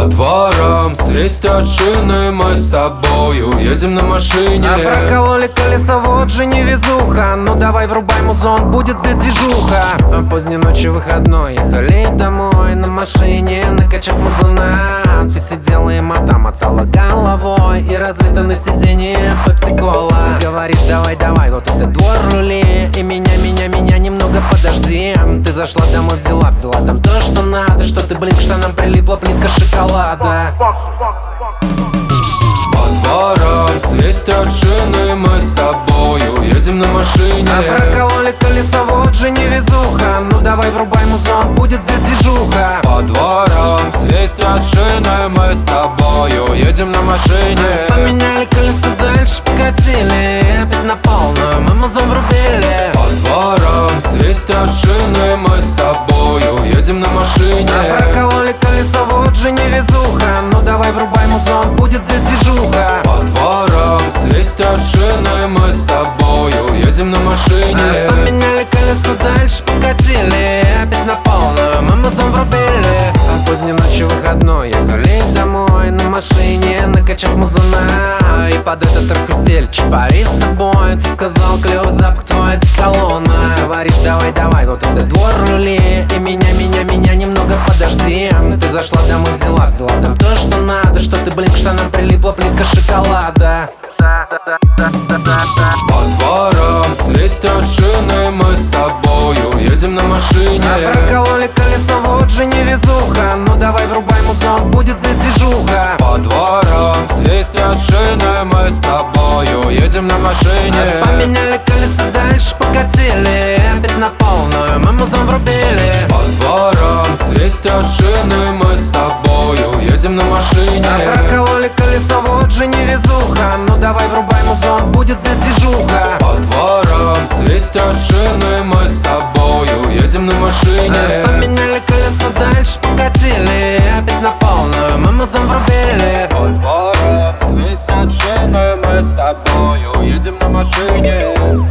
По дворам свистят шины, мы с тобою едем на машине. А прокололи колесо, вот же невезуха. Ну давай врубай музон, будет здесь движуха. Поздней ночью выходной, ехали домой на машине, накачав музона. Ты сидела и мотала головой, и разлито на сиденье пепси-кола. Говоришь, давай, вот этот двор рули, и меня немного подожди. Ты зашла домой, взяла там то, что надо. Что ты, блин, к штанам прилипла плитка шоколада. По дворам свистят шины, мы с тобою едем на машине. А прокололи колесо, вот же невезуха. Ну давай врубай музон, будет здесь движуха. По дворам свистят шины, мы с тобою едем на машине. Поменяли колесо, дальше покатили, опять на полную мы музон врубили. По дворам свистят шины, мы с тобою едем на машине. А прокололи колесо, вот же невезуха. Ну давай врубай музон, будет здесь движуха. По дворам свистят шины, мы с тобою едем на машине. Поменяли колесо, дальше покатили, опять на полную мы музон врубили. А поздней ночью выходной, ехали домой на машине, накачав музона. И под этот трек хрустели чапари с тобой. Ты сказал, клёвый запах твой одеколона. Говоришь, давай, вот этот двор рули, и меня немного подожди. Ты зашла домой, взяла там то, что надо. Что ты, блин, к штанам прилипла плитка шоколада. По дворам свистят шины, мы с тобою едем на машине. А прокололи колесо, вот же невезуха. Ну давай врубай музон, будет здесь движуха. По дворам свистят шины, мы с тобою едем на машине. Поменяли колесо, дальше покатили, опять на полную мы музон врубили. По дворам свистят шины, мы с тобою едем на машине. А прокололи колесо, вот же невезуха. Ну давай врубай музон, будет здесь движуха. По дворам свистят шины, мы с тобою едем на машине. Поменяли колесо, дальше покатили, опять на полную мы музон врубили. По дворам свистят шины, мы с тобою едем на машине.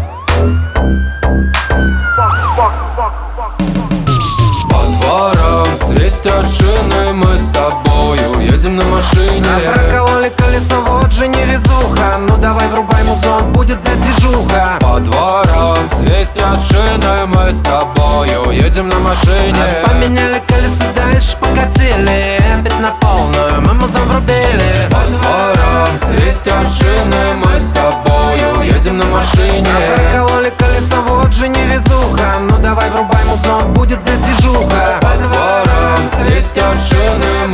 По дворам свистят шины, мы с тобою едем на машине. А прокололи колесо, вот же невезуха. Ну давай врубай музон, будет здесь движуха. По дворам свистят шины, мы с тобою едем на машине. Поменяли колесо, дальше покатили, опять на полную мы музон врубили. По дворам свистят шины, мы с тобою едем на машине. А прокололи колесо, вот же невезуха. Ну давай врубай музон, будет здесь движуха. По дворам свистят шины,